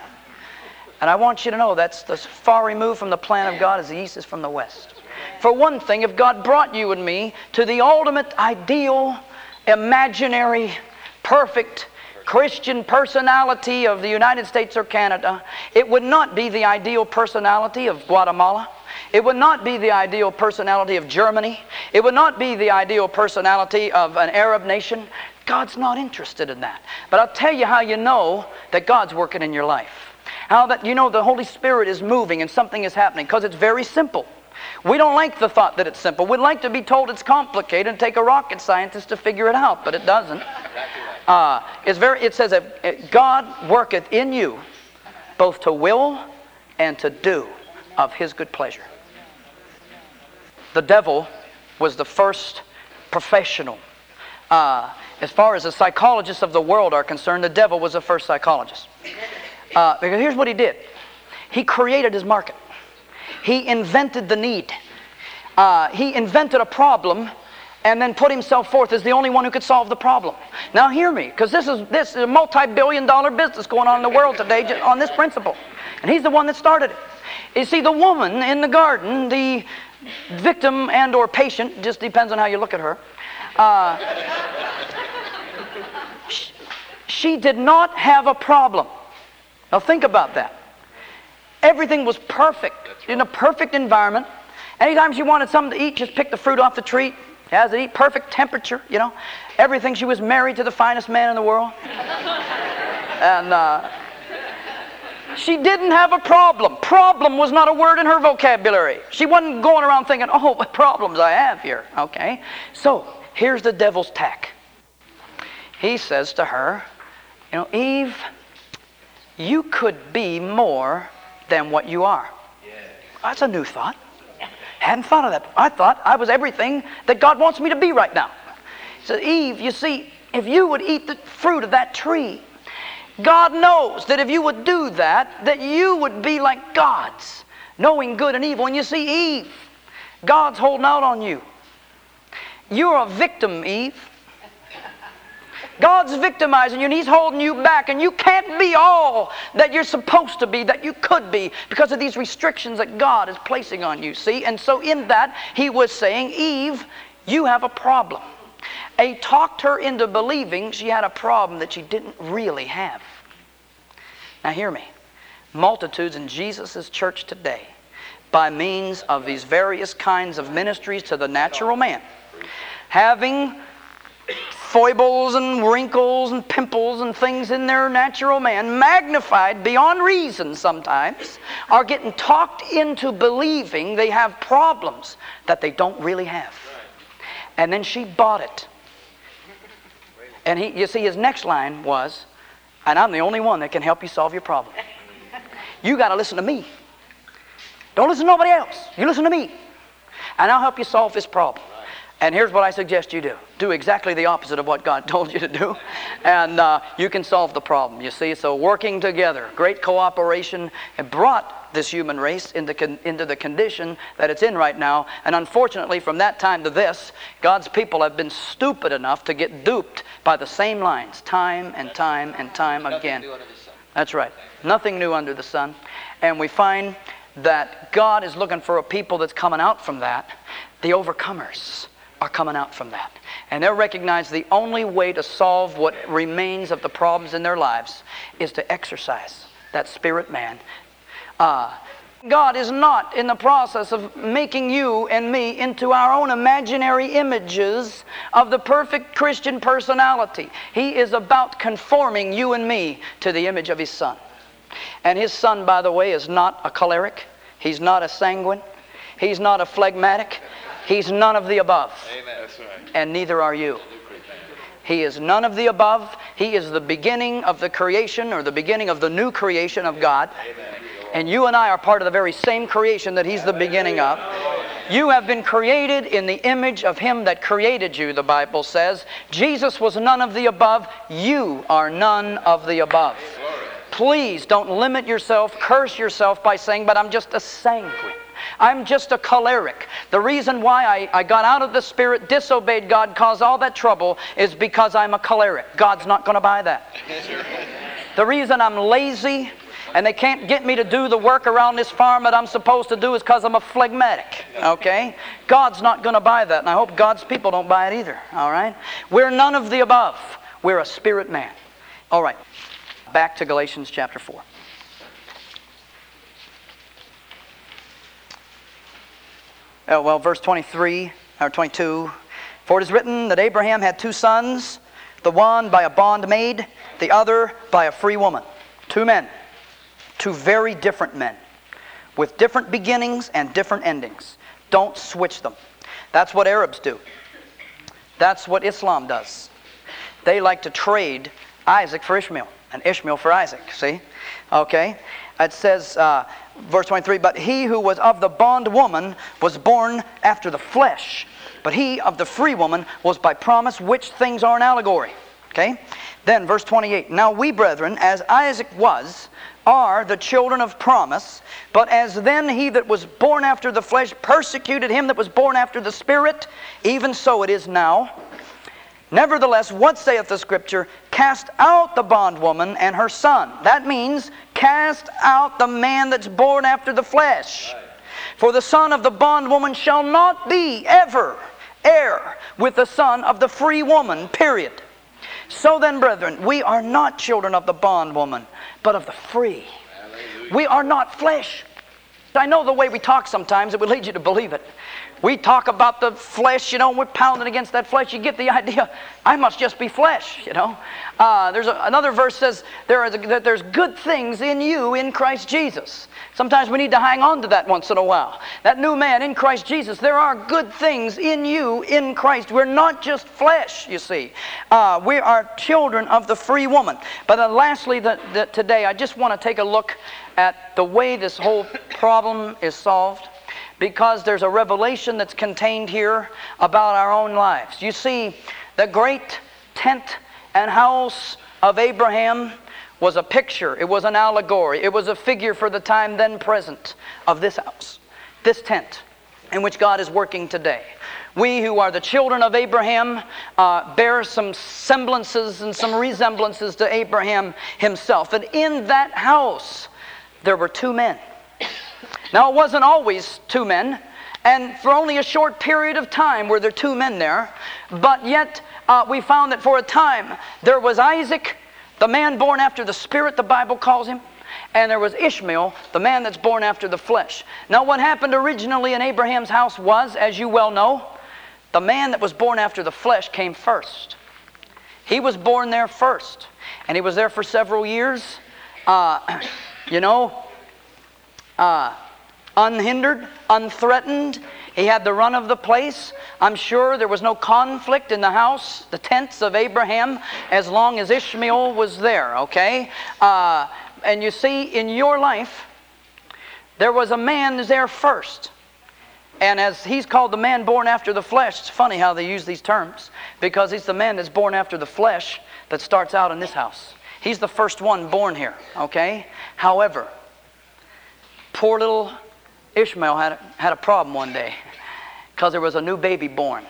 And I want you to know that's as far removed from the plan of God as the east is from the west. For one thing, if God brought you and me to the ultimate ideal, imaginary, perfect Christian personality of the United States or Canada, it would not be the ideal personality of Guatemala. It would not be the ideal personality of Germany. It would not be the ideal personality of an Arab nation. God's not interested in that. But I'll tell you how you know that God's working in your life. How that you know the Holy Spirit is moving and something is happening, because it's very simple. We don't like the thought that it's simple. We'd like to be told it's complicated and take a rocket scientist to figure it out, but it doesn't. Uh, it's very. It says that God worketh in you both to will and to do of His good pleasure. The devil was the first professional. Uh, as far as the psychologists of the world are concerned, the devil was the first psychologist. Uh, because here's what he did. He created his market. He invented the need. Uh, he invented a problem and then put himself forth as the only one who could solve the problem. Now hear me, because this is, this is a multi-billion dollar business going on in the world today on this principle. And he's the one that started it. You see, the woman in the garden, the victim and or patient, just depends on how you look at her, uh, she, she did not have a problem. Now think about that. Everything was perfect, in a perfect environment. Anytime she wanted something to eat, just pick the fruit off the tree. Has it eat, perfect temperature, you know. Everything. She was married to the finest man in the world. And uh, she didn't have a problem. Problem was not a word in her vocabulary. She wasn't going around thinking, oh, what problems I have here. Okay. So, here's the devil's tack. He says to her, you know, Eve, you could be more than what you are. That's a new thought. Hadn't thought of that. I thought I was everything that God wants me to be right now. He said, Eve, you see, if you would eat the fruit of that tree, God knows that if you would do that, that you would be like gods, knowing good and evil. And you see, Eve, God's holding out on you. You're a victim, Eve. God's victimizing you and He's holding you back, and you can't be all that you're supposed to be, that you could be, because of these restrictions that God is placing on you, see? And so in that, He was saying, Eve, you have a problem. He talked her into believing she had a problem that she didn't really have. Now hear me. Multitudes in Jesus' church today, by means of these various kinds of ministries to the natural man, having foibles and wrinkles and pimples and things in their natural man, magnified beyond reason sometimes, are getting talked into believing they have problems that they don't really have. And then she bought it. And he, you see, his next line was, and I'm the only one that can help you solve your problem. You got to listen to me. Don't listen to nobody else. You listen to me. And I'll help you solve this problem. And here's what I suggest you do. Do exactly the opposite of what God told you to do. And uh, you can solve the problem, you see. So working together, great cooperation, and brought this human race into, con- into the condition that it's in right now. And unfortunately, from that time to this, God's people have been stupid enough to get duped by the same lines, time and time and time again. That's right. Nothing new under the sun. And we find that God is looking for a people that's coming out from that. The overcomers are coming out from that. And they'll recognize the only way to solve what remains of the problems in their lives is to exercise that spirit man. Uh, God is not in the process of making you and me into our own imaginary images of the perfect Christian personality. He is about conforming you and me to the image of His Son. And His Son, by the way, is not a choleric. He's not a sanguine. He's not a phlegmatic. He's none of the above. Amen. That's right. And neither are you. He is none of the above. He is the beginning of the creation, or the beginning of the new creation of God. Amen. And you and I are part of the very same creation that He's the beginning of. You have been created in the image of Him that created you, the Bible says. Jesus was none of the above. You are none of the above. Please don't limit yourself, curse yourself by saying, but I'm just a sanguine. I'm just a choleric. The reason why I, I got out of the Spirit, disobeyed God, caused all that trouble is because I'm a choleric. God's not going to buy that. The reason I'm lazy and they can't get me to do the work around this farm that I'm supposed to do is because I'm a phlegmatic. Okay? God's not going to buy that, and I hope God's people don't buy it either. All right? We're none of the above. We're a spirit man. All right. Back to Galatians chapter four. Oh, well, verse twenty-three, or twenty-two. For it is written that Abraham had two sons, the one by a bondmaid, the other by a free woman. Two men. Two very different men. With different beginnings and different endings. Don't switch them. That's what Arabs do. That's what Islam does. They like to trade Isaac for Ishmael, and Ishmael for Isaac, see? Okay? It says, uh, verse twenty-three, but he who was of the bondwoman was born after the flesh, but he of the free woman was by promise, which things are an allegory. Okay? Then, verse twenty-eight, now we, brethren, as Isaac was, are the children of promise, but as then he that was born after the flesh persecuted him that was born after the Spirit, even so it is now. Nevertheless, what saith the Scripture? Cast out the bondwoman and her son. That means cast out the man that's born after the flesh. Right. For the son of the bondwoman shall not be ever heir with the son of the free woman, period. So then, brethren, we are not children of the bondwoman, but of the free. Hallelujah. We are not flesh. I know the way we talk sometimes, it would lead you to believe it. We talk about the flesh, you know, we're pounding against that flesh. You get the idea, I must just be flesh, you know. Uh, there's a, another verse says there is a, that there's good things in you in Christ Jesus. Sometimes we need to hang on to that once in a while. That new man in Christ Jesus, there are good things in you in Christ. We're not just flesh, you see. Uh, we are children of the free woman. But then lastly, the, the, today, I just want to take a look at the way this whole problem is solved, because there's a revelation that's contained here about our own lives. You see, the great tent and house of Abraham was a picture. It was an allegory. It was a figure for the time then present of this house, this tent in which God is working today. We who are the children of Abraham uh, bear some semblances and some resemblances to Abraham himself. And in that house, there were two men. Now, it wasn't always two men, and for only a short period of time were there two men there, but yet uh, we found that for a time there was Isaac, the man born after the Spirit, the Bible calls him, and there was Ishmael, the man that's born after the flesh. Now, what happened originally in Abraham's house was, as you well know, the man that was born after the flesh came first. He was born there first. And he was there for several years, uh, you know, uh, unhindered, unthreatened. He had the run of the place. I'm sure there was no conflict in the house, the tents of Abraham, as long as Ishmael was there, okay? Uh, and you see, in your life, there was a man there first. And as he's called the man born after the flesh, it's funny how they use these terms, because he's the man that's born after the flesh that starts out in this house. He's the first one born here, okay? However, poor little Ishmael had a, had a problem one day because there was a new baby born.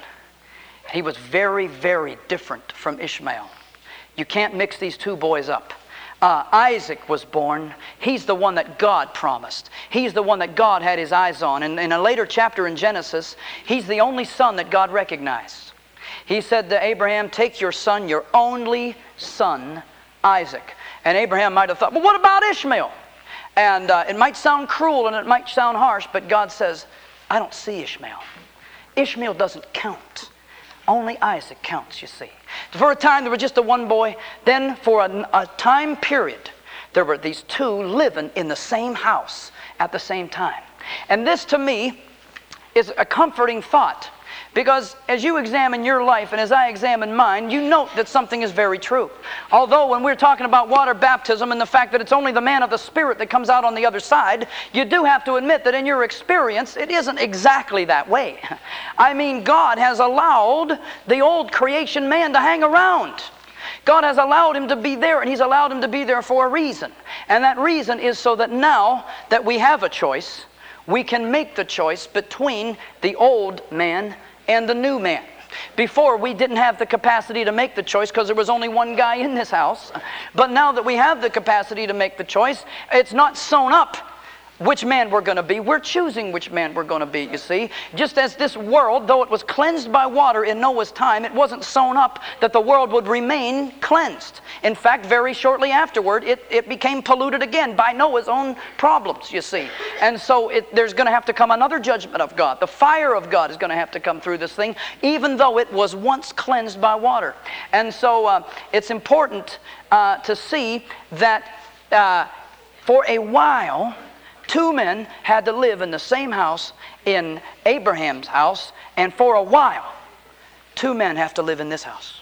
He was very, very different from Ishmael. You can't mix these two boys up. Uh, Isaac was born. He's the one that God promised. He's the one that God had his eyes on. And in a later chapter in Genesis, he's the only son that God recognized. He said to Abraham, take your son, your only son, Isaac. And Abraham might have thought, well, what about Ishmael? And uh, it might sound cruel and it might sound harsh, but God says, I don't see Ishmael. Ishmael doesn't count. Only Isaac counts, you see. For a time, there was just the one boy. Then, for a, a time period, there were these two living in the same house at the same time. And this, to me, is a comforting thought. Because as you examine your life and as I examine mine, you note that something is very true. Although when we're talking about water baptism and the fact that it's only the man of the Spirit that comes out on the other side, you do have to admit that in your experience, it isn't exactly that way. I mean, God has allowed the old creation man to hang around. God has allowed him to be there, and He's allowed him to be there for a reason. And that reason is so that now that we have a choice, we can make the choice between the old man and the new man. Before, we didn't have the capacity to make the choice because there was only one guy in this house. But now that we have the capacity to make the choice, it's not sewn up which man we're going to be. We're choosing which man we're going to be, you see. Just as this world, though it was cleansed by water in Noah's time, it wasn't sewn up that the world would remain cleansed. In fact, very shortly afterward, it, it became polluted again by Noah's own problems, you see. And so it, there's going to have to come another judgment of God. The fire of God is going to have to come through this thing, even though it was once cleansed by water. And so uh, it's important uh, to see that uh, for a while, two men had to live in the same house, in Abraham's house, and for a while, two men have to live in this house.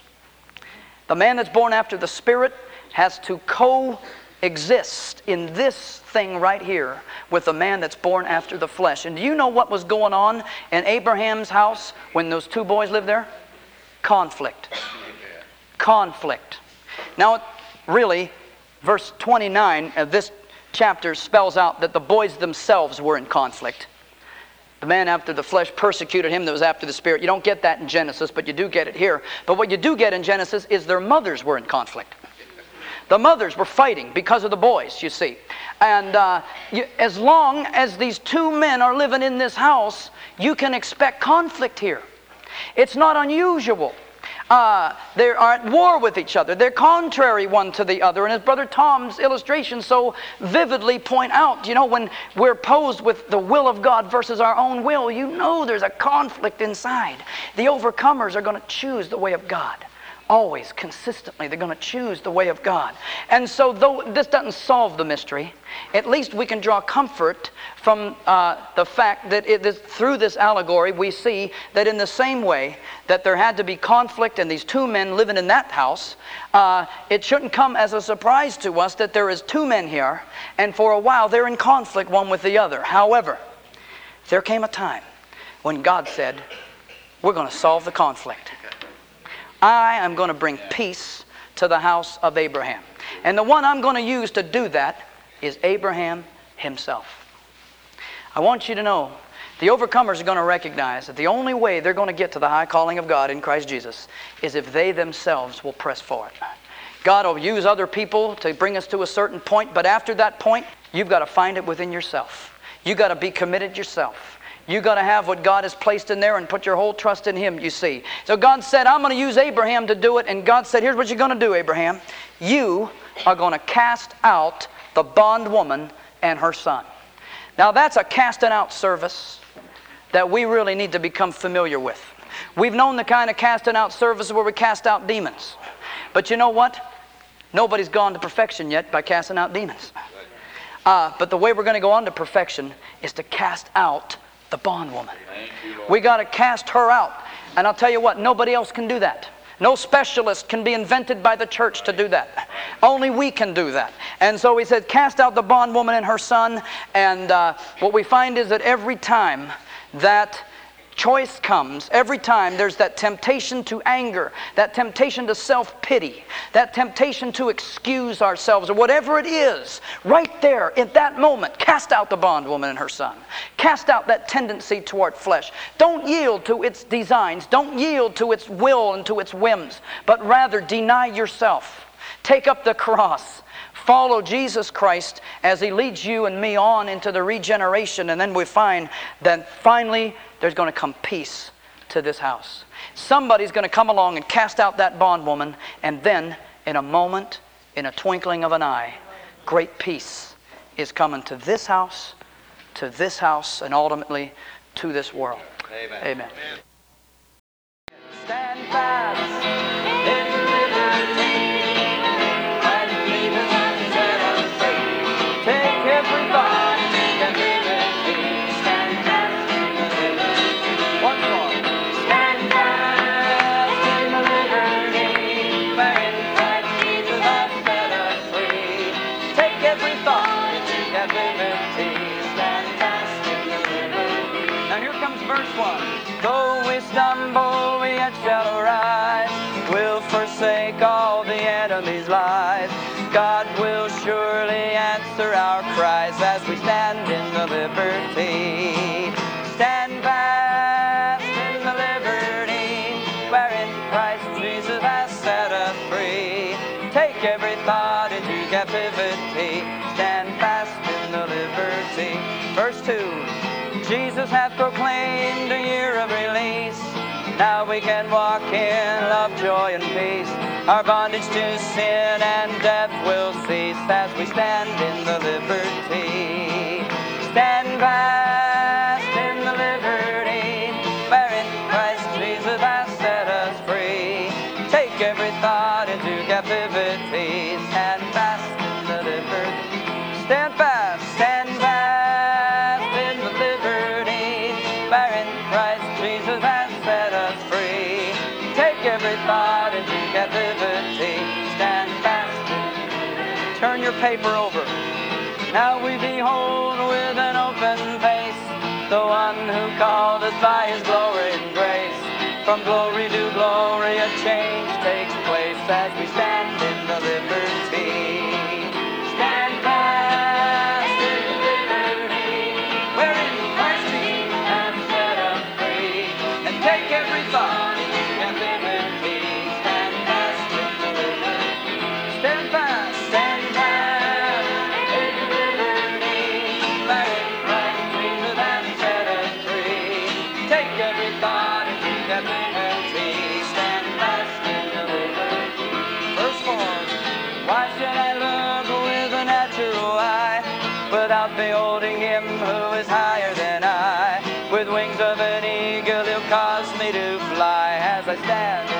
The man that's born after the Spirit has to coexist in this thing right here with the man that's born after the flesh. And do you know what was going on in Abraham's house when those two boys lived there? Conflict. Conflict. Now, really, verse twenty-nine of this chapter spells out that the boys themselves were in conflict. The man after the flesh persecuted him that was after the Spirit. You don't get that in Genesis, but you do get it here. But what you do get in Genesis is their mothers were in conflict. The mothers were fighting because of the boys, you see. And uh, you, as long as these two men are living in this house, you can expect conflict here. It's not unusual. Uh, they are at war with each other. They're contrary one to the other. And as Brother Tom's illustrations so vividly point out, you know, when we're posed with the will of God versus our own will, you know there's a conflict inside. The overcomers are going to choose the way of God. Always, consistently, they're going to choose the way of God. And so though this doesn't solve the mystery, at least we can draw comfort from uh, the fact that it is, through this allegory we see that in the same way that there had to be conflict and these two men living in that house, uh, it shouldn't come as a surprise to us that there is two men here, and for a while they're in conflict one with the other. However, there came a time when God said, we're going to solve the conflict. I am going to bring peace to the house of Abraham. And the one I'm going to use to do that is Abraham himself. I want you to know, the overcomers are going to recognize that the only way they're going to get to the high calling of God in Christ Jesus is if they themselves will press for it. God will use other people to bring us to a certain point, but after that point, you've got to find it within yourself. You've got to be committed yourself. You got to have what God has placed in there and put your whole trust in Him, you see. So God said, I'm going to use Abraham to do it. And God said, here's what you're going to do, Abraham. You are going to cast out the bondwoman and her son. Now that's a casting out service that we really need to become familiar with. We've known the kind of casting out service where we cast out demons. But you know what? Nobody's gone to perfection yet by casting out demons. Uh, but the way we're going to go on to perfection is to cast out the bondwoman. We got to cast her out. And I'll tell you what, nobody else can do that. No specialist can be invented by the church to do that. Only we can do that. And so he said, cast out the bondwoman and her son. And uh, what we find is that every time that choice comes, every time there's that temptation to anger, that temptation to self-pity, that temptation to excuse ourselves, or whatever it is, right there at that moment, cast out the bondwoman and her son. Cast out that tendency toward flesh. Don't yield to its designs. Don't yield to its will and to its whims, but rather deny yourself. Take up the cross. Follow Jesus Christ as He leads you and me on into the regeneration, and then we find that finally there's going to come peace to this house. Somebody's going to come along and cast out that bondwoman, and then in a moment, in a twinkling of an eye, great peace is coming to this house, to this house, and ultimately to this world. Amen. Amen. Stand fast in liberty. Though we stumble, we yet shall arise. We'll forsake all the enemy's lies. God will surely answer our cries as we stand in the liberty. Stand fast in the liberty wherein Christ Jesus has set us free. Take every thought into captivity. Stand fast in the liberty. Verse two. Jesus hath proclaimed a year of release. Now we can walk in love, joy, and peace. Our bondage to sin and death will cease as we stand in the liberty. Stand fast in the liberty wherein Christ Jesus has set us free. Take every thought into captivity. Stand fast in the liberty. Stand fast, stand fast. Every thought into captivity. Stand fast. Turn your paper over. Now we behold with an open face the one who called us by His glory and grace. From glory to glory a change takes place as we stand in the liberty. Stand fast in liberty wherein Christ Jesus has set us free. And take every thought. Beholding Him who is higher than I, with wings of an eagle He'll cause me to fly as I stand